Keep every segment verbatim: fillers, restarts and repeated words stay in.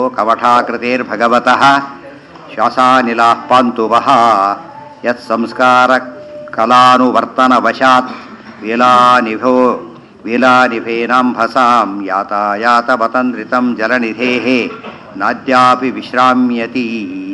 ಕವಠಾಕೃತಿರ್ಭಗವತಃ ಶ್ವಾಸಾನಿಲಾಃ ಪಾಂತು ವಃ ಯತ್ಸಂಸ್ಕಾರ ಕಲಾನುವರ್ತನವಶಾತ್ ವೇಲಾನಿಭೋ ವೇಲಾನಿಭೇನಾಂಭಸಾಂ ಯಾತಾಯಾತವತಂದ್ರಿತಂ ಜಲನಿಧೇಃ ನಾದ್ಯಾಪಿ ವಿಶ್ರಾಮ್ಯತಿ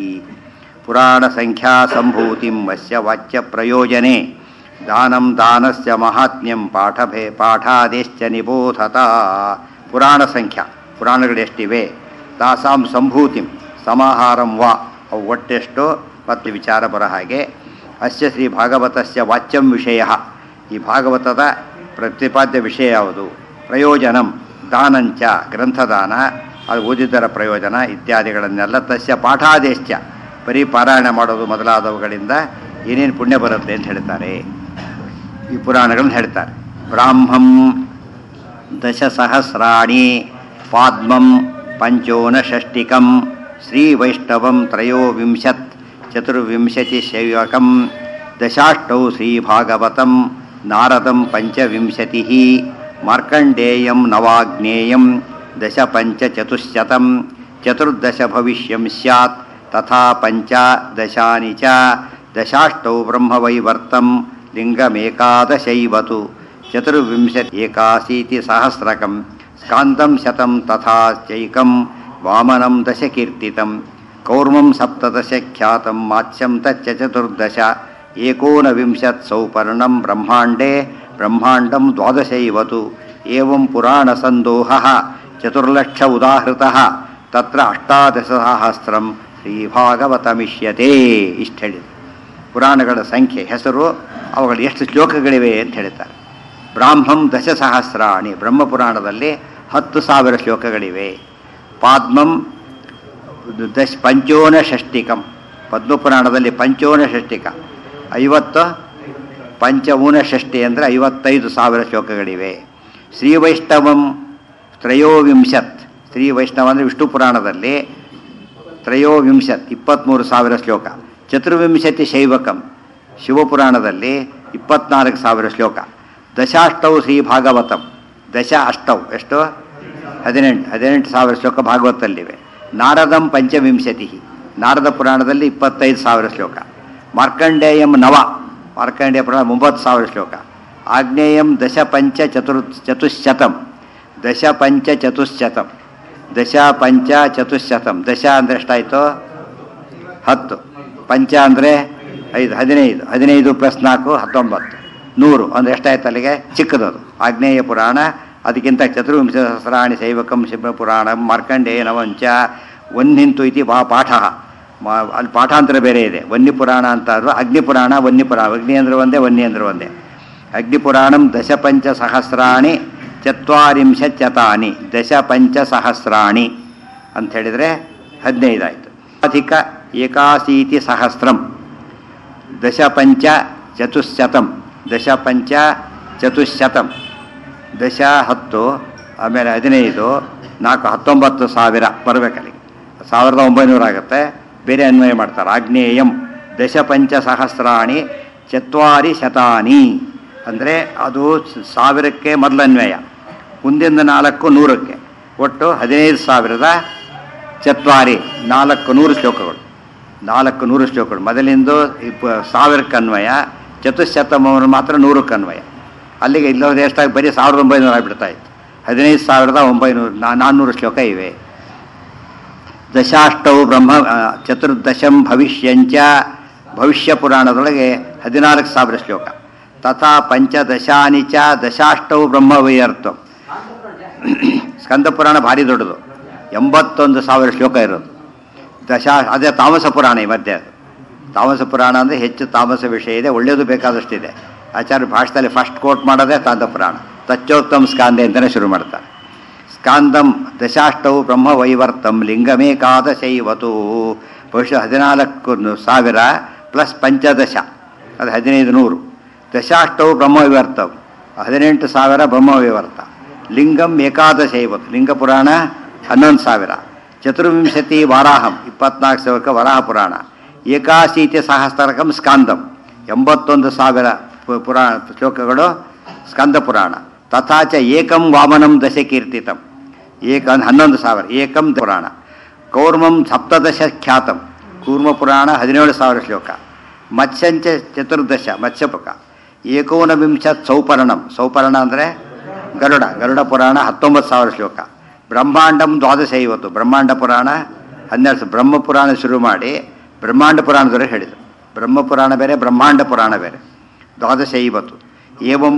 ಪುರಾಣಸಂಖ್ಯಾಸಂಭೂತಿಂ ವಸ್ಯ ವಾಚ್ಯಪ್ರಯೋಜನೆ ದಾನಂ ದಾನಸ್ಯ ಮಹಾತ್ಮ್ಯಂ ಪಾಠಭೇ ಪಾಠಾದೇಶ್ಚ ನಿಬೋಧತ. ಪುರಾಣ ಸಂಖ್ಯಾ ಪುರಾಣಗಳು ಎಷ್ಟಿವೆ, ತಾಸಾಂ ಸಂಭೂತಿಂ ಸಮಾಹಾರಂ ವಾ ಅವು ಒಟ್ಟೆಷ್ಟು ಮತ್ತು ವಿಚಾರ ಬರೋ ಹಾಗೆ. ಅಸ್ಯ ಶ್ರೀ ಭಾಗವತಸ್ಯ ವಾಚ್ಯಂ ವಿಷಯ, ಈ ಭಾಗವತದ ಪ್ರತಿಪಾದ್ಯ ವಿಷಯ ಯಾವುದು, ಪ್ರಯೋಜನಂ ದಾನಂಚ ಗ್ರಂಥದಾನ, ಅದು ಓದಿದ್ದರ ಪ್ರಯೋಜನ ಇತ್ಯಾದಿಗಳನ್ನೆಲ್ಲ ತಸ್ಯ ಪಾಠಾದೇಶ್ಚ ಬರೀ ಪಾರಾಯಣ ಮಾಡೋದು ಮೊದಲಾದವುಗಳಿಂದ ಏನೇನು ಪುಣ್ಯ ಬರುತ್ತೆ ಅಂತ ಹೇಳ್ತಾರೆ, ಈ ಪುರಾಣಗಳನ್ನು ಹೇಳ್ತಾರೆ. ಬ್ರಾಹ್ಮಂ ದಶಸಹಸ್ರಾಣಿ ಪಾದ್ಮಂ ಪಂಚೋನಷಷ್ಟಿಕಂ ಶ್ರೀವೈಷ್ಣವಂ ತ್ರಯೋವಿಂಶತ್ ಚತುರ್ವಿಂಶತಿ ಶೈವಕಂ ದಶಾಷ್ಟೌ ಶ್ರೀಭಾಗವತಂ ನಾರದಂ ಪಂಚವಿಂಶತಿ ಮಾರ್ಕಂಡೇಯಂ ನವಾಗ್ನೇಯಂ ದಶ ಪಂಚಚತುಶ್ಶತಂ ಚತುರ್ದಶ ಭವಿಷ್ಯಂ ಸ್ಯಾತ್ ತಥಾ ಪಂಚದಶಾನಿ ಚ ದಶಾಷ್ಟೌ ಬ್ರಹ್ಮವೈವರ್ತಂ ಲಿಂಗಮೇಕಾದಶೈವತು ಚತುರ್ವಿಂಶತಿ ಏಕಾಶೀತಿ ಸಹಸ್ರಕಂ ಸ್ಕಾಂದಂ ಶತಂ ತಥಾ ಚೈಕಂ ವಾಮನಂ ದಶಕೀರ್ತಿತಂ ಕೌರ್ಮಂ ಸಪ್ತದಶ ಖ್ಯಾತಂ ಮಾತ್ಸ್ಯಂ ತಚ್ಚ ಚತುರ್ದಶ ಏಕೋನವಿಂಶತ್ ಸೌಪರ್ಣಂ ಬ್ರಹ್ಮಾಂಡೇ ಬ್ರಹ್ಮಾಂಡಂ ದ್ವಾದಶೈವತು ಏವಂ ಪುರಾಣ ಸಂದೋಹಃ ಚತುರ್ಲಕ್ಷ ಉದಾಹೃತಃ ತತ್ರ ಅಷ್ಟಾದಶ ಸಹಸ್ರಂ ಶ್ರೀಭಾಗವತಮಿಷ್ಯತೆ. ಇಷ್ಟು ಹೇಳಿದೆ. ಪುರಾಣಗಳ ಸಂಖ್ಯೆ, ಹೆಸರು, ಅವುಗಳು ಎಷ್ಟು ಶ್ಲೋಕಗಳಿವೆ ಅಂತ ಹೇಳ್ತಾರೆ. ಬ್ರಾಹ್ಮಂ ದಶಸಹಸ್ರಾಣಿ, ಬ್ರಹ್ಮಪುರಾಣದಲ್ಲಿ ಹತ್ತು ಸಾವಿರ ಶ್ಲೋಕಗಳಿವೆ. ಪಾದ್ಮಂ ದಶ ಪಂಚೋನಷಷ್ಟಿಕಂ, ಪದ್ಮಪುರಾಣದಲ್ಲಿ ಪಂಚೋನಷಷ್ಟಿಕ ಐವತ್ತು, ಪಂಚಊನಷಷ್ಟಿ ಅಂದರೆ ಐವತ್ತೈದು ಸಾವಿರ ಶ್ಲೋಕಗಳಿವೆ. ಶ್ರೀವೈಷ್ಣವಂ ತ್ರಯೋವಿಂಶತ್, ಶ್ರೀವೈಷ್ಣವ ಅಂದರೆ ವಿಷ್ಣು ಪುರಾಣದಲ್ಲಿ ತ್ರಯೋವಿಂಶತ್ ಇಪ್ಪತ್ತ್ಮೂರು ಸಾವಿರ ಶ್ಲೋಕ. ಚತುರ್ವಿಂಶತಿ ಶೈವಕಂ, ಶಿವಪುರಾಣದಲ್ಲಿ ಇಪ್ಪತ್ನಾಲ್ಕು ಸಾವಿರ ಶ್ಲೋಕ. ದಶಾಷ್ಟೌ ಶ್ರೀ ಭಾಗವತಂ, ದಶ ಅಷ್ಟೌ ಎಷ್ಟು ಹದಿನೆಂಟು ಹದಿನೆಂಟು ಸಾವಿರ ಶ್ಲೋಕ ಭಾಗವತಲ್ಲಿವೆ. ನಾರದಂ ಪಂಚವಿಂಶತಿ, ನಾರದ ಪುರಾಣದಲ್ಲಿ ಇಪ್ಪತ್ತೈದು ಸಾವಿರ ಶ್ಲೋಕ. ಮಾರ್ಕಂಡೇಯಂ ನವ, ಮಾರ್ಕಂಡೇಯ ಪುರಾಣ ಒಂಬತ್ತು ಸಾವಿರ ಶ್ಲೋಕ. ಆಗ್ನೇಯಂ ದಶ ಪಂಚ ಚತುರ್ ಚತುಶ್ಶತಂ, ದಶ ಪಂಚ ಚತುಶ್ಶತಂ, ದಶ ಪಂಚ ಚತುಶ್ಶತಂ. ದಶ ಅಂದರೆ ಎಷ್ಟಾಯಿತು, ಹತ್ತು. ಪಂಚ ಅಂದರೆ ಐದು, ಹದಿನೈದು. ಹದಿನೈದು ಪ್ಲಸ್ ನಾಲ್ಕು ಹತ್ತೊಂಬತ್ತು, ನೂರು ಅಂದರೆ ಎಷ್ಟಾಯ್ತು ಅಲ್ಲಿಗೆ, ಚಿಕ್ಕದದು. ಆಗ್ನೇಯ ಪುರಾಣ ಅದಕ್ಕಿಂತ ಚತುರ್ವಿಂಶ ಸಹಸ್ರಾಣಿ ಶೈವಕಂ ಶಿವಪುರಾಣ ಮಾರ್ಕಂಡೇಯ ನವಂಚ ವನ್ನಿಂತು ಇತಿ ವಾ ಪಾಠ. ಅಲ್ಲಿ ಪಾಠಾಂತರ ಬೇರೆ ಇದೆ. ವನ್ಯಪುರಾಣ ಅಂತಾದ್ರು, ಅಗ್ನಿಪುರಾಣ ವನ್ಯಪುರಾಣ, ಅಗ್ನಿ ಅಂದ್ರೆ ಒಂದೇ, ವನ್ಯ ಅಂದ್ರೆ ಒಂದೇ. ಅಗ್ನಿಪುರಾಣಂ ದಶ ಪಂಚ ಸಹಸ್ರಾಣಿ ಚತ್ವಾರಿಂಶತ್ಯತಾನಿ, ದಶ ಪಂಚ ಸಹಸ್ರಾಣಿ ಅಂತ ಹೇಳಿದರೆ ಹದಿನೈದಾಯಿತು. ಅಧಿಕ ಏಕಾಶೀತಿ ಸಹಸ್ರಂ, ದಶ ಪಂಚ ಚತುಶ್ಶತಂ, ದಶ ಪಂಚ ಚತುಶ್ಶತಂ, ದಶ ಹತ್ತು, ಆಮೇಲೆ ಹದಿನೈದು, ನಾಲ್ಕು ಹತ್ತೊಂಬತ್ತು ಸಾವಿರ ಬರಬೇಕಲ್ಲಿಗೆ. ಸಾವಿರದ ಒಂಬೈನೂರು ಆಗುತ್ತೆ. ಬೇರೆ ಅನ್ವಯ ಮಾಡ್ತಾರೆ. ಆಗ್ನೇಯಂ ದಶ ಪಂಚ ಸಹಸ್ರಾಣಿ ಚತ್ವಾರಿ ಶತಾನಿ ಅಂದರೆ ಅದು ಸಾವಿರಕ್ಕೆ ಮೊದಲ ಅನ್ವಯ, ಮುಂದಿನ ನಾಲ್ಕು ನೂರಕ್ಕೆ, ಒಟ್ಟು ಹದಿನೈದು ಸಾವಿರದ ಚತ್ವಾರಿ, ನಾಲ್ಕು ನೂರು ಶ್ಲೋಕಗಳು. ನಾಲ್ಕು ನೂರು ಶ್ಲೋಕಗಳು ಮೊದಲಿಂದು ಇಪ್ಪ ಸಾವಿರಕ್ಕೆ ಅನ್ವಯ, ಚತುಶ್ಶತಮವನ್ನು ಮಾತ್ರ ನೂರಕ್ಕೆ ಅನ್ವಯ. ಅಲ್ಲಿಗೆ ಇಲ್ಲೋದು ಎಷ್ಟಾಗಿ ಬರೀ ಸಾವಿರದ ಒಂಬೈನೂರು ಆಗಿಬಿಡ್ತಾ ಇತ್ತು. ಹದಿನೈದು ಸಾವಿರದ ಒಂಬೈನೂರು ನಾ ನಾನ್ನೂರು ಶ್ಲೋಕ ಇವೆ. ದಶಾಷ್ಟೌ ಬ್ರಹ್ಮ ಚತುರ್ದಶಂ ಭವಿಷ್ಯಂಚ, ಭವಿಷ್ಯ ಪುರಾಣದೊಳಗೆ ಹದಿನಾಲ್ಕು ಸಾವಿರ ಶ್ಲೋಕ. ತಥಾ ಪಂಚದಶಾನಿ ಚ ದಶಾಷ್ಟೌ ಬ್ರಹ್ಮವೈವರ್ತಂ. ಸ್ಕಂದ ಪುರಾಣ ಭಾರಿ ದೊಡ್ಡದು, ಎಂಬತ್ತೊಂದು ಸಾವಿರ ಶ್ಲೋಕ ಇರೋದು. ದಶಾ ಅದೇ ತಾಮಸ ಪುರಾಣ ಈ ಮಧ್ಯೆ. ಅದು ತಾಮಸ ಪುರಾಣ ಅಂದರೆ ಹೆಚ್ಚು ತಾಮಸ ವಿಷಯ ಇದೆ, ಒಳ್ಳೆಯದು ಬೇಕಾದಷ್ಟಿದೆ. ಆಚಾರ್ಯ ಭಾಷೆಯಲ್ಲಿ ಫಸ್ಟ್ ಕೋಟ್ ಮಾಡೋದೇ ತಾಂತ ಪುರಾಣ. ತಚ್ಚೋತ್ತಮ್ ಸ್ಕಾಂದೆ ಅಂತಲೇ ಶುರು ಮಾಡ್ತಾರೆ. ಸ್ಕಾಂದಂ ದಶಾಷ್ಟೌ ಬ್ರಹ್ಮವೈವರ್ತಂ ಲಿಂಗಮೇಕಾದಶೈವತು, ಬಹುಶಃ ಹದಿನಾಲ್ಕು ಸಾವಿರ ಪ್ಲಸ್ ಪಂಚದಶ ಅದು ಹದಿನೈದು ನೂರು. ದಶಾಷ್ಟೌ ಬ್ರಹ್ಮವೈವರ್ತಂ ಹದಿನೆಂಟು ಸಾವಿರ ಬ್ರಹ್ಮವೈವರ್ತ. ಲಿಂಗಂ ಏಕಾದಶೈವತ್ತು, ಲಿಂಗ ಪುರಾಣ ಹನ್ನೊಂದು ಸಾವಿರ. ಚತುರ್ವಿಂಶತಿ ವಾರಾಹಂ ಇಪ್ಪತ್ನಾಲ್ಕು ಸಾವಿರಕ್ಕೆ ವರಾಹ ಪುರಾಣ. ಏಕಾಶೀತಿ ಸಹಸ್ರಕಂ ಸ್ಕಾಂದಂ ಎಂಬತ್ತೊಂದು ಸಾವಿರ ಪುರಾಣ ಶ್ಲೋಕಗಳು ಸ್ಕಂದ ಪುರಾಣ. ತಥಾಚ ಏಕಂ ವಾಮನಂ ದಶ ಕೀರ್ತಿತಂ, ಏಕ ಹನ್ನೊಂದು ಸಾವಿರ ಏಕಂ ಪುರಾಣ. ಕೌರ್ಮಂ ಸಪ್ತದಶ ಖ್ಯಾತಂ, ಕೂರ್ಮ ಪುರಾಣ ಹದಿನೇಳು ಸಾವಿರ ಶ್ಲೋಕ. ಮತ್ಸ್ಯಂಚ ಚತುರ್ದಶ ಮತ್ಸ್ಯಪುಕ. ಏಕೋನವಿಂಶತ್ ಸೌಪರ್ಣಂ, ಸೌಪರ್ಣ ಅಂದರೆ ಗರುಡ, ಗರುಡ ಪುರಾಣ ಹತ್ತೊಂಬತ್ತು ಸಾವಿರ ಶ್ಲೋಕ. ಬ್ರಹ್ಮಾಂಡಂ ದ್ವಾದಶ ಐವತ್ತು, ಬ್ರಹ್ಮಾಂಡ ಪುರಾಣ ಹನ್ನೆರಡು. ಬ್ರಹ್ಮ ಪುರಾಣ ಶುರು ಮಾಡಿ ಬ್ರಹ್ಮಾಂಡ ಪುರಾಣದವರೆಗೆ ಹೇಳಿದರು. ಬ್ರಹ್ಮ ಪುರಾಣ ಬೇರೆ, ಬ್ರಹ್ಮಾಂಡ ಪುರಾಣ ಬೇರೆ. ದ್ವಾದಶ ಐವತ್ತು. ಏವಂ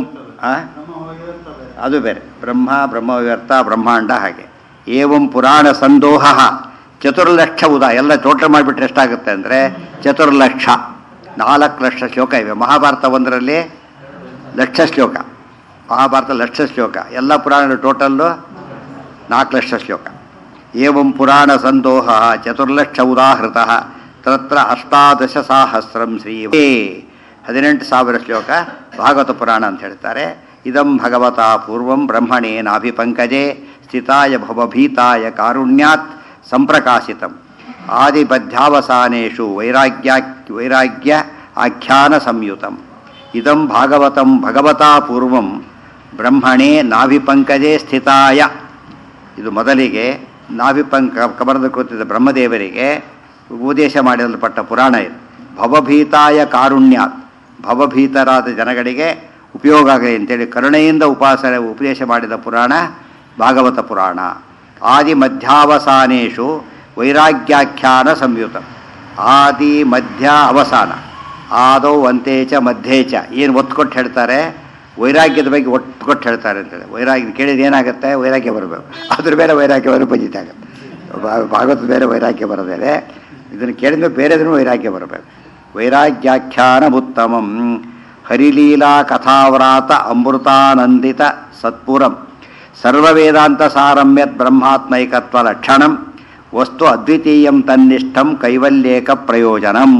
ಅದು ಬೇರೆ, ಬ್ರಹ್ಮ ಬ್ರಹ್ಮವ್ಯರ್ಥ ಬ್ರಹ್ಮಾಂಡ ಹಾಗೆ. ಏವಂ ಪುರಾಣ ಸಂದೋಹ ಚತುರ್ಲಕ್ಷ ಉದಾ, ಎಲ್ಲ ಟೋಟಲ್ ಮಾಡಿಬಿಟ್ರೆ ಎಷ್ಟಾಗುತ್ತೆ ಅಂದರೆ ಚತುರ್ಲಕ್ಷ, ನಾಲ್ಕು ಲಕ್ಷ ಶ್ಲೋಕ ಇವೆ. ಮಹಾಭಾರತ ಒಂದರಲ್ಲಿ ಲಕ್ಷ ಶ್ಲೋಕ, ಮಹಾಭಾರತ ಲಕ್ಷ ಶ್ಲೋಕ, ಎಲ್ಲ ಪುರಾಣ ಟೋಟಲ್ಲು ನಾಲ್ಕು ಲಕ್ಷ ಶ್ಲೋಕ. ಏವಂ ಪುರಾಣ ಸಂದೋಹ ಚತುರ್ಲಕ್ಷ ಉದಾಹೃತ ತತ್ರ ಅಷ್ಟಾದಶ ಸಹಸ್ರಂ ಶ್ರೀ, ಹದಿನೆಂಟು ಸಾವಿರ ಶ್ಲೋಕ ಭಾಗವತ ಪುರಾಣ ಅಂತ ಹೇಳ್ತಾರೆ. ಇದಂ ಭಗವತ ಪೂರ್ವಂ ಬ್ರಹ್ಮಣೇ ನಾಭಿಪಂಕಜೆ ಸ್ಥಿತಾಯ ಭವಭೀತಾಯ ಕಾರುಣ್ಯಾತ್ ಸಂಪ್ರಕಾಶಿತಂ ಆದಿಪದ್ಯಾವಸಾನೇಷು ವೈರಾಗ್ಯ ವೈರಾಗ್ಯ ಆಖ್ಯಾನ ಸಂಯುತಂ. ಇದಂ ಭಾಗವತಂ ಭಗವತಾ ಪೂರ್ವಂ ಬ್ರಹ್ಮಣೇ ನಾಭಿಪಂಕಜೆ ಸ್ಥಿತಾಯ, ಇದು ಮೊದಲಿಗೆ ನಾಭಿಪಂಕ ಕಬರದ ಕೂತಿದ್ದ ಬ್ರಹ್ಮದೇವರಿಗೆ ಉಪದೇಶ ಮಾಡಲ್ಪಟ್ಟ ಪುರಾಣ ಇದು. ಭವಭೀತಾಯ ಕಾರುಣ್ಯಾತ್, ಭವಭೀತರಾದ ಜನಗಳಿಗೆ ಉಪಯೋಗ ಆಗಲಿ ಅಂತೇಳಿ ಕರುಣೆಯಿಂದ ಉಪಾಸನೆ ಉಪದೇಶ ಮಾಡಿದ ಪುರಾಣ ಭಾಗವತ ಪುರಾಣ. ಆದಿ ಮಧ್ಯಾವಸಾನೇಷು ವೈರಾಗ್ಯಾಖ್ಯಾನ ಸಂಯುತ, ಆದಿ ಮಧ್ಯ ಅವಸಾನ, ಆದೌ ಅಂತೇಚ ಮಧ್ಯೇಚ, ಏನು ಒತ್ತು ಕೊಟ್ಟು ಹೇಳ್ತಾರೆ, ವೈರಾಗ್ಯದ ಬಗ್ಗೆ ಒಟ್ಟು ಕೊಟ್ಟು ಹೇಳ್ತಾರೆ ಅಂತೇಳಿ. ವೈರಾಗ್ಯ ಕೇಳಿದ ಏನಾಗುತ್ತೆ, ವೈರಾಗ್ಯ ಬರಬೇಕು, ಅದ್ರ ಬೇರೆ ವೈರಾಗ್ಯ ಬರೋ ಪಂಜಿತ ಆಗುತ್ತೆ. ಭಾಗವತದ ಬೇರೆ ವೈರಾಗ್ಯ ಬರೋದೇನೆ, ಇದನ್ನು ಕೇಳಿದ್ರೆ ಬೇರೆದ್ರೂ ವೈರಾಗ್ಯ ಬರಬೇಕು. ವೈರಾಗ್ಯಾಖ್ಯಾನ ಉತ್ತಮಂ ಹರಿಲೀಲಾ ಕಥಾವ್ರಾತ ಅಮೃತಾನಂದಿತ ಸತ್ಪುರಂ ಸರ್ವವೇದಾಂತ ಸಾರಮ್ಯತ್ ಬ್ರಹ್ಮಾತ್ಮೈಕತ್ವ ಲಕ್ಷಣಂ ವಸ್ತು ಅದ್ವಿತೀಯಂ ತನ್ನಿಷ್ಠಂ ಕೈವಲ್ಯೇಕ ಪ್ರಯೋಜನಂ.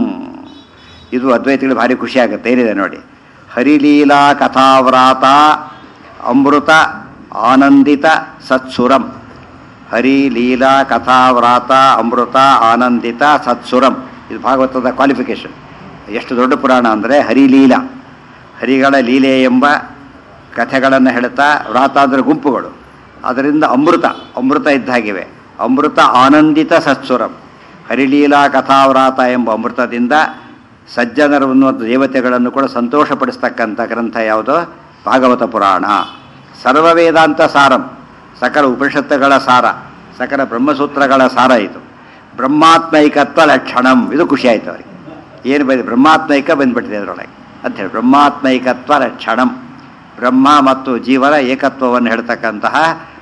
ಇದು ಅದ್ವೈತಿಗಳು ಭಾರಿ ಖುಷಿಯಾಗುತ್ತೆ. ಏನಿದೆ ನೋಡಿ, ಹರಿಲೀಲಾ ಕಥಾವ್ರಾತ ಅಮೃತ ಆನಂದಿತ ಸತ್ಸುರಂ, ಹರಿಲೀಲಾ ಕಥಾವ್ರಾತ ಅಮೃತ ಆನಂದಿತ ಸತ್ಸುರಂ, ಇದು ಭಾಗವತದ ಕ್ವಾಲಿಫಿಕೇಶನ್. ಎಷ್ಟು ದೊಡ್ಡ ಪುರಾಣ ಅಂದರೆ ಹರಿಲೀಲಾ, ಹರಿಗಳ ಲೀಲೆ ಎಂಬ ಕಥೆಗಳನ್ನು ಹೇಳ್ತಾ, ವ್ರಾತ ಅಂದರೆ ಗುಂಪುಗಳು, ಅದರಿಂದ ಅಮೃತ ಅಮೃತ ಇದ್ದಾಗಿವೆ. ಅಮೃತ ಆನಂದಿತ ಸತ್ಸುರಂ, ಹರಿಲೀಲಾ ಕಥಾವ್ರಾತ ಎಂಬ ಅಮೃತದಿಂದ ಸಜ್ಜನರನ್ನು ಮತ್ತು ದೇವತೆಗಳನ್ನು ಕೂಡ ಸಂತೋಷಪಡಿಸ್ತಕ್ಕಂಥ ಗ್ರಂಥ ಯಾವುದು, ಭಾಗವತ ಪುರಾಣ. ಸರ್ವವೇದಾಂತ ಸಾರಂ, ಸಕಲ ಉಪನಿಷತ್ತುಗಳ ಸಾರ, ಸಕಲ ಬ್ರಹ್ಮಸೂತ್ರಗಳ ಸಾರ ಇದು. ಬ್ರಹ್ಮಾತ್ಮೈಕತ್ವ ಲಕ್ಷಣಂ, ಇದು ಖುಷಿ ಆಯಿತು ಅವರಿಗೆ. ಏನು ಬಂದಿದೆ, ಬ್ರಹ್ಮಾತ್ಮೈಕ ಬಂದ್ಬಿಟ್ಟಿದೆ ಅದರೊಳಗೆ ಅಂಥೇಳಿ. ಬ್ರಹ್ಮಾತ್ಮೈಕತ್ವ ಲಕ್ಷಣಂ, ಬ್ರಹ್ಮ ಮತ್ತು ಜೀವನ ಏಕತ್ವವನ್ನು ಹೇಳ್ತಕ್ಕಂತಹ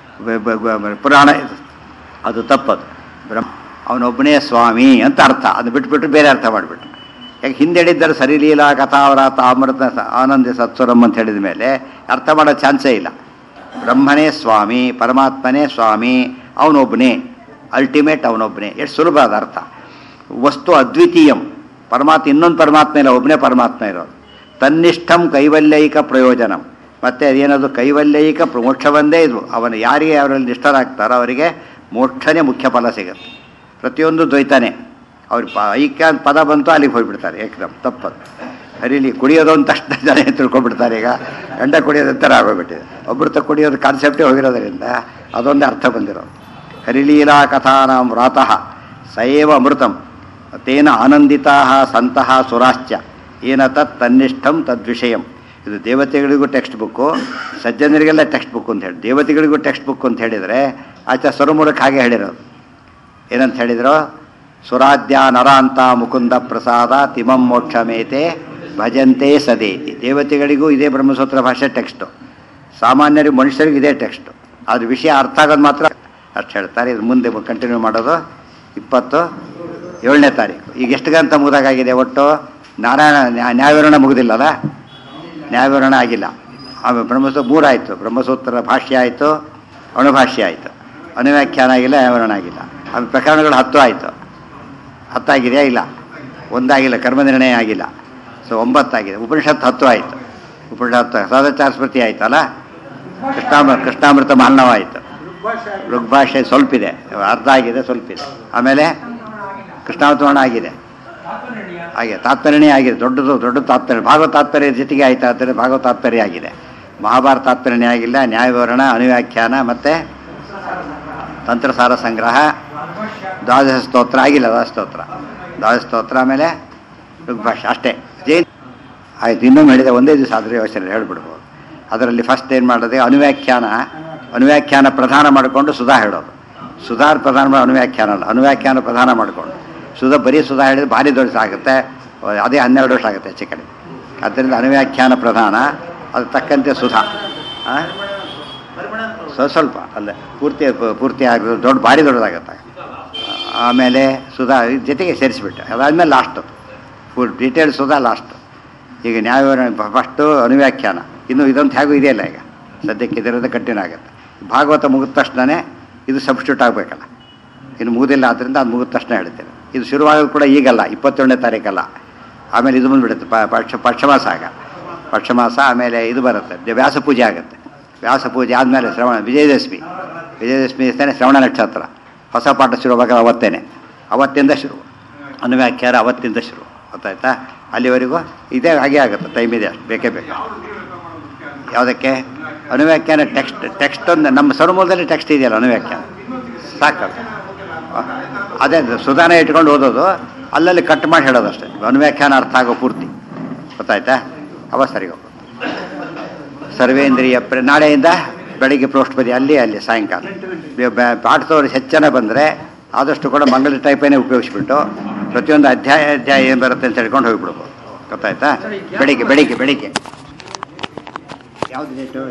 ಪುರಾಣ ಇದು. ಅದು ತಪ್ಪದು. ಬ್ರಹ್ಮ ಅವನೊಬ್ಬನೇ ಸ್ವಾಮಿ ಅಂತ ಅರ್ಥ, ಅದು ಬಿಟ್ಬಿಟ್ಟು ಬೇರೆ ಅರ್ಥ ಮಾಡಿಬಿಟ್ಟು. ಯಾಕೆ ಹಿಂದೆ ಹೇಳಿದ್ದಾರೆ ಸರಿಲೀಲಾ ಕಥಾವ್ರಾತ ಅಮೃತ ಆನಂದ ಸತ್ಸುರಂ ಅಂತ ಹೇಳಿದ ಮೇಲೆ ಅರ್ಥ ಮಾಡೋ ಚಾನ್ಸೇ ಇಲ್ಲ. ಬ್ರಹ್ಮನೇ ಸ್ವಾಮಿ, ಪರಮಾತ್ಮನೇ ಸ್ವಾಮಿ, ಅವನೊಬ್ಬನೇ, ಅಲ್ಟಿಮೇಟ್ ಅವನೊಬ್ಬನೇ, ಎಷ್ಟು ಸುಲಭ ಅದ ಅರ್ಥ. ವಸ್ತು ಅದ್ವಿತೀಯಂ, ಪರಮಾತ್ಮ ಇನ್ನೊಂದು ಪರಮಾತ್ಮ ಇಲ್ಲ, ಒಬ್ಬನೇ ಪರಮಾತ್ಮ ಇರೋದು. ತನ್ನಿಷ್ಠಂ ಕೈವಲ್ಯೈಕ ಪ್ರಯೋಜನಂ, ಮತ್ತು ಅದೇನದು ಕೈವಲ್ಯೈಕ ಮೋಕ್ಷವೊಂದೇ ಇದು. ಅವನು ಯಾರಿಗೆ ಅವರಲ್ಲಿ ನಿಷ್ಠರಾಗ್ತಾರೋ ಅವರಿಗೆ ಮೋಕ್ಷನೇ ಮುಖ್ಯ ಫಲ ಸಿಗುತ್ತೆ. ಪ್ರತಿಯೊಂದು ದ್ವೈತಾನೆ. ಅವ್ರು ಪ ಐಕ್ಯ ಪದ ಬಂತು ಅಲ್ಲಿಗೆ ಹೋಗಿಬಿಡ್ತಾರೆ, ಏಕದಮ್ ತಪ್ಪದು. ಹರಿಲಿ ಕುಡಿಯೋದು ಅಂತ ತಕ್ಷಣ ಜನ ತಿಳ್ಕೊಂಡ್ಬಿಡ್ತಾರೆ. ಈಗ ಗಂಡ ಕುಡಿಯೋದು ಥರ ಆಗೋಗ್ಬಿಟ್ಟಿದೆ, ಒಬ್ಬರು ಕುಡಿಯೋದು ಕಾನ್ಸೆಪ್ಟೇ ಹೋಗಿರೋದರಿಂದ ಅದೊಂದೇ ಅರ್ಥ ಬಂದಿರೋದು. ಹರಿಲೀಲಾ ಕಥಾನಾಂ ವ್ರಾತಃ ಸಯೇವ ಅಮೃತಂ ತೇನ ಆನಂದಿತಾ ಸಂತಹ ಸುರಾಶ್ಚ ಏನ ತತ್ ತನ್ನಿಷ್ಠಂ ತದ್ವಿಷಯಂ. ಇದು ದೇವತೆಗಳಿಗೂ ಟೆಕ್ಸ್ಟ್ ಬುಕ್ಕು, ಸಜ್ಜನರಿಗೆಲ್ಲ ಟೆಕ್ಸ್ಟ್ ಬುಕ್ ಅಂತ ಹೇಳಿ, ದೇವತೆಗಳಿಗೂ ಟೆಕ್ಸ್ಟ್ ಬುಕ್ ಅಂತ ಹೇಳಿದರೆ ಆಚೆ ಸ್ವರಮೂಲಕ್ಕೆ ಹಾಗೆ ಹೇಳಿರೋದು. ಏನಂತ ಹೇಳಿದ್ರು, ಸುರಾಧ್ಯ ನರಾಂತ ಮುಕುಂದ ಪ್ರಸಾದ ತಿಮಂ ಮೋಕ್ಷಮೇತೆ ಭಜಂತೆ ಸದೇತಿ. ದೇವತೆಗಳಿಗೂ ಇದೇ ಬ್ರಹ್ಮಸೂತ್ರ ಭಾಷೆ ಟೆಕ್ಸ್ಟು, ಸಾಮಾನ್ಯರಿಗೆ ಮನುಷ್ಯರಿಗೂ ಇದೇ ಟೆಕ್ಸ್ಟು. ಅದ್ರ ವಿಷಯ ಅರ್ಥ ಆಗೋದು ಮಾತ್ರ ಅಷ್ಟು ಹೇಳ್ತಾರೆ. ಇದು ಮುಂದೆ ಕಂಟಿನ್ಯೂ ಮಾಡೋದು ಇಪ್ಪತ್ತು ಏಳನೇ ತಾರೀಕು. ಈಗ ಎಷ್ಟು ಗಂತ ಮುಗಿದಾಗಿದೆ ಒಟ್ಟು? ನಾರಾಯಣ ನ್ಯಾಯವಿವರಣ ಮುಗಿದಿಲ್ಲಲ್ಲ, ನ್ಯಾಯವಿವರಣ ಆಗಿಲ್ಲ. ಆಮೇಲೆ ಬ್ರಹ್ಮಸೂತ್ರ ಮೂರಾಯಿತು, ಬ್ರಹ್ಮಸೂತ್ರ ಭಾಷ್ಯ ಆಯಿತು, ಅಣುಭಾಷ್ಯ ಆಯಿತು, ಅನುವ್ಯಾಖ್ಯಾನ ಆಗಿಲ್ಲ, ನ್ಯಾಯವಿವರಣ ಆಗಿಲ್ಲ. ಆಮೇಲೆ ಪ್ರಕರಣಗಳು ಹತ್ತು ಆಯಿತು. ಹತ್ತಾಗಿದೆಯಾ? ಇಲ್ಲ, ಒಂದಾಗಿಲ್ಲ, ಕರ್ಮನಿರ್ಣಯ ಆಗಿಲ್ಲ. ಸೊ ಒಂಬತ್ತಾಗಿದೆ. ಉಪನಿಷತ್ತು ಹತ್ತು ಆಯಿತು, ಉಪನಿಷತ್ತು ಸದಾಚಾರ ಸ್ಮೃತಿ ಆಯಿತಲ್ಲ, ಕೃಷ್ಣಾಮ ಕೃಷ್ಣಾಮೃತ ಮಾನವ ಆಯಿತು, ಋಗ್ಭಾಷೆ ಸ್ವಲ್ಪ ಇದೆ, ಅರ್ಧ ಆಗಿದೆ, ಸ್ವಲ್ಪ ಇದೆ. ಆಮೇಲೆ ಕೃಷ್ಣಾವತರಣ ಆಗಿದೆ, ಹಾಗೆ ತಾತ್ಪರ್ಯನೇ ಆಗಿದೆ, ದೊಡ್ಡದು ದೊಡ್ಡ ತಾತ್ಪರ್ಯ. ಭಾಗವತ ತಾತ್ಪರ್ಯ ಜೊತೆಗೆ ಆಯ್ತು, ಆದರೆ ಭಾಗವತ ತಾತ್ಪರ್ಯ ಆಗಿದೆ. ಮಹಾಭಾರತ ತಾತ್ಪರ್ಯನೇ ಆಗಿಲ್ಲ. ನ್ಯಾಯವಿವರಣ, ಅನುವ್ಯಾಖ್ಯಾನ ಮತ್ತು ತಂತ್ರಸಾರ ಸಂಗ್ರಹ ದ್ವಾದಶ ಸ್ತೋತ್ರ ಆಗಿಲ್ಲ, ದ್ವಾದಶ ಸ್ತೋತ್ರ ದ್ವಾದಶ ಸ್ತೋತ್ರ ಆಮೇಲೆ ಋಗ್ಭಾಷೆ ಅಷ್ಟೇ. ಜೈನ್ ಆಯ್ತು, ಇನ್ನೊಮ್ಮೆ ಹೇಳಿದೆ ಒಂದೇ ದಿವಸ ಆದರೆ ಯೋಚನೆ ಹೇಳ್ಬಿಡ್ಬೋದು. ಅದರಲ್ಲಿ ಫಸ್ಟ್ ಏನು ಮಾಡೋದು, ಅನುವ್ಯಾಖ್ಯಾನ ಅನುವ್ಯಾಖ್ಯಾನ ಪ್ರಧಾನ ಮಾಡಿಕೊಂಡು ಸುಧಾ ಹೇಳೋದು. ಸುಧಾರ ಪ್ರಧಾನ ಮಾಡಿ ಅನುವ್ಯಾಖ್ಯಾನ ಅಲ್ಲ, ಅನುವ್ಯಾಖ್ಯಾನ ಪ್ರಧಾನ ಮಾಡಿಕೊಂಡು ಸುಧಾ ಬರೀ ಸುಧಾ ಹೇಳಿದ್ರೆ ಭಾರಿ ದೊಡ್ಡ ಆಗುತ್ತೆ, ಅದೇ ಹನ್ನೆರಡು ವರ್ಷ ಆಗುತ್ತೆ ಹೆಚ್ಚು ಕಡೆ. ಆದ್ದರಿಂದ ಅನುವ್ಯಾಖ್ಯಾನ ಪ್ರಧಾನ, ಅದು ತಕ್ಕಂತೆ ಸುಧಾ ಸ್ವಲ್ಪ ಸ್ವಲ್ಪ ಅಲ್ಲ, ಪೂರ್ತಿ ಪೂರ್ತಿ ಆಗ ದೊಡ್ಡ ಭಾರಿ ದೊಡ್ಡದಾಗತ್ತೆ. ಆಮೇಲೆ ಸುಧಾ ಜೊತೆಗೆ ಸೇರಿಸಿಬಿಟ್ಟೆ, ಅದಾದಮೇಲೆ last full detail Sudha last. ಈಗ ನ್ಯಾಯ ಫಸ್ಟು ಅನುವ್ಯಾಖ್ಯಾನ, ಇನ್ನು ಇದಂತ ಹೇಗೂ ಇದೆಯಲ್ಲ ಈಗ ಸದ್ಯಕ್ಕೆ ಇದರಿಂದ ಕಂಟಿನ್ಯೂ ಆಗುತ್ತೆ. ಭಾಗವತ ಮುಗಿದ ತಕ್ಷಣವೇ ಇದು ಸಬ್ಸ್ಟಿಟ್ಯೂಟ್ ಆಗಬೇಕಲ್ಲ, ಇನ್ನು ಮುಗಿದಿಲ್ಲ, ಆದ್ದರಿಂದ ಅದು ಮುಗಿದ ತಕ್ಷಣ ಹೇಳ್ತೇನೆ. ಇದು ಶುರುವಾಗೋದು ಕೂಡ ಈಗಲ್ಲ, ಇಪ್ಪತ್ತೇಳನೇ ತಾರೀಕಲ್ಲ. ಆಮೇಲೆ ಇದು ಬಂದುಬಿಡುತ್ತೆ ಪಕ್ಷ ಪಕ್ಷಮಾಸ ಆಗ ಪಕ್ಷಮಾಸ. ಆಮೇಲೆ ಇದು ಬರುತ್ತೆ, ವ್ಯಾಸ ಪೂಜೆ ಆಗುತ್ತೆ. ವ್ಯಾಸ ಪೂಜೆ ಆದಮೇಲೆ ಶ್ರವಣ ವಿಜಯದಶಮಿ, ವಿಜಯದಶಮಿ ದಿವಸನೇ ಶ್ರವಣ ನಕ್ಷತ್ರ, ಹೊಸ ಪಾಠ ಶುರುವಾಗ ಅವತ್ತೇನೆ, ಅವತ್ತಿಂದ ಶುರು ಅನುವ್ಯಾಖ್ಯಾನ, ಅವತ್ತಿಂದ ಶುರು. ಗೊತ್ತಾಯ್ತಾ? ಅಲ್ಲಿವರೆಗೂ ಇದೇ ಹಾಗೆ ಆಗುತ್ತೆ, ಟೈಮ್ ಇದೆ ಅಷ್ಟು ಬೇಕೇ ಬೇಕು. ಯಾವುದಕ್ಕೆ ಅನುವ್ಯಾಖ್ಯಾನ ಟೆಕ್ಸ್ಟ್ ಟೆಕ್ಸ್ಟ್ ಒಂದು ನಮ್ಮ ಸರ್ವಮೂಲದಲ್ಲಿ ಟೆಕ್ಸ್ಟ್ ಇದೆಯಲ್ಲ ಅನುವ್ಯಾಖ್ಯಾನ, ಸಾಕಲ್ಲ. ಅದೇ ಸುಧಾನ ಇಟ್ಕೊಂಡು ಓದೋದು, ಅಲ್ಲಲ್ಲಿ ಕಟ್ ಮಾಡಿ ಹೇಳೋದು ಅಷ್ಟೇ, ಅನುವ್ಯಾಖ್ಯಾನ ಅರ್ಥ ಆಗೋ ಪೂರ್ತಿ. ಗೊತ್ತಾಯ್ತಾ? ಅವ ಸರಿ ಹೋಗೋದು. ಸರ್ವೇಂದ್ರಿಯ ಪ್ರ ನಾಳೆಯಿಂದ ಬೆಳಿಗ್ಗೆ ಪ್ರೋಷ್ಠಪದಿ ಅಲ್ಲಿ ಅಲ್ಲಿ ಸಾಯಂಕಾಲ ಪಾಠದವ್ರು ಹೆಚ್ಚನ ಬಂದರೆ ಆದಷ್ಟು ಕೂಡ ಮಂಗಳ ಟೈಪೇನೆ ಉಪಯೋಗಿಸ್ಬಿಟ್ಟು ಪ್ರತಿಯೊಂದು ಅಧ್ಯಾಯ ಅಧ್ಯಾಯ ಏನು ಬರುತ್ತೆ ಅಂತ ಹೇಳ್ಕೊಂಡು ಹೋಗಿಬಿಡ್ಬೋದು. ಗೊತ್ತಾಯ್ತಾ? ಬೆಳಿಗ್ಗೆ ಬೆಳಿಗ್ಗೆ ಬೆಳಿಗ್ಗೆ ಯಾವುದು ಡೇಟು